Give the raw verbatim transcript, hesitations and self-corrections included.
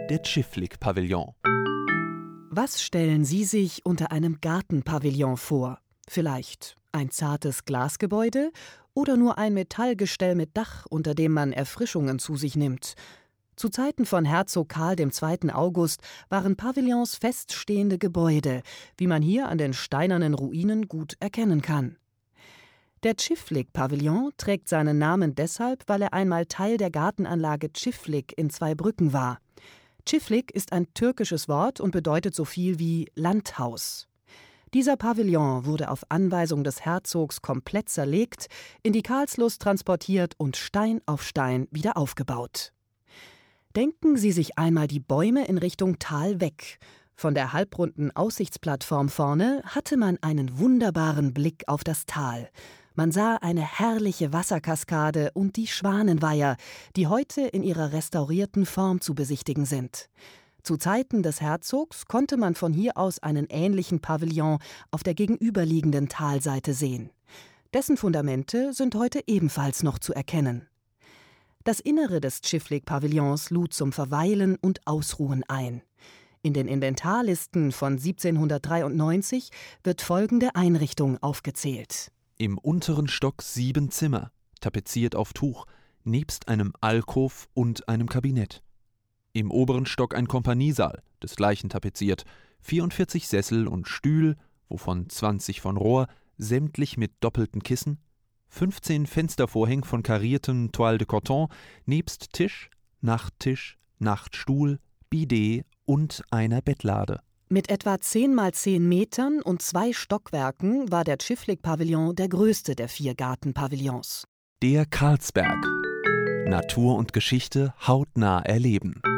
Der Tschiflik-Pavillon. Was stellen Sie sich unter einem Gartenpavillon vor? Vielleicht ein zartes Glasgebäude oder nur ein Metallgestell mit Dach, unter dem man Erfrischungen zu sich nimmt? Zu Zeiten von Herzog Karl der Zweite. August waren Pavillons feststehende Gebäude, wie man hier an den steinernen Ruinen gut erkennen kann. Der Tschiflik-Pavillon trägt seinen Namen deshalb, weil er einmal Teil der Gartenanlage Çiftlik in Zweibrücken war. Çiftlik ist ein türkisches Wort und bedeutet so viel wie Landhaus. Dieser Pavillon wurde auf Anweisung des Herzogs komplett zerlegt, in die Karlslust transportiert und Stein auf Stein wieder aufgebaut. Denken Sie sich einmal die Bäume in Richtung Tal weg. Von der halbrunden Aussichtsplattform vorne hatte man einen wunderbaren Blick auf das Tal. Man sah eine herrliche Wasserkaskade und die Schwanenweiher, die heute in ihrer restaurierten Form zu besichtigen sind. Zu Zeiten des Herzogs konnte man von hier aus einen ähnlichen Pavillon auf der gegenüberliegenden Talseite sehen. Dessen Fundamente sind heute ebenfalls noch zu erkennen. Das Innere des Tschiflik-Pavillons lud zum Verweilen und Ausruhen ein. In den Inventarlisten von siebzehnhundertdreiundneunzig wird folgende Einrichtung aufgezählt. Im unteren Stock sieben Zimmer, tapeziert auf Tuch, nebst einem Alkov und einem Kabinett. Im oberen Stock ein Kompaniesaal, desgleichen tapeziert, vierundvierzig Sessel und Stühl, wovon zwanzig von Rohr, sämtlich mit doppelten Kissen, fünfzehn Fenstervorhänge von kariertem Toile de Coton, nebst Tisch, Nachttisch, Nachtstuhl, Bidet und einer Bettlade. Mit etwa zehn mal zehn Metern und zwei Stockwerken war der Tschiflik-Pavillon der größte der vier Gartenpavillons. Der Karlsberg. Natur und Geschichte hautnah erleben.